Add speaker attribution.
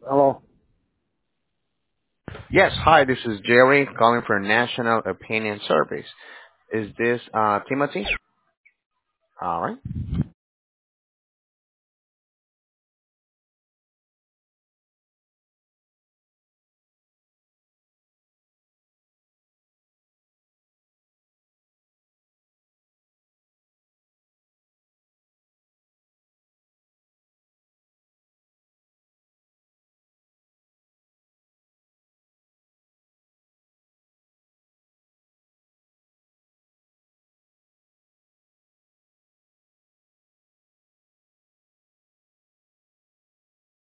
Speaker 1: Hello.
Speaker 2: Yes, hi, this is Jerry calling for National Opinion Service. Is this Timothy? All right.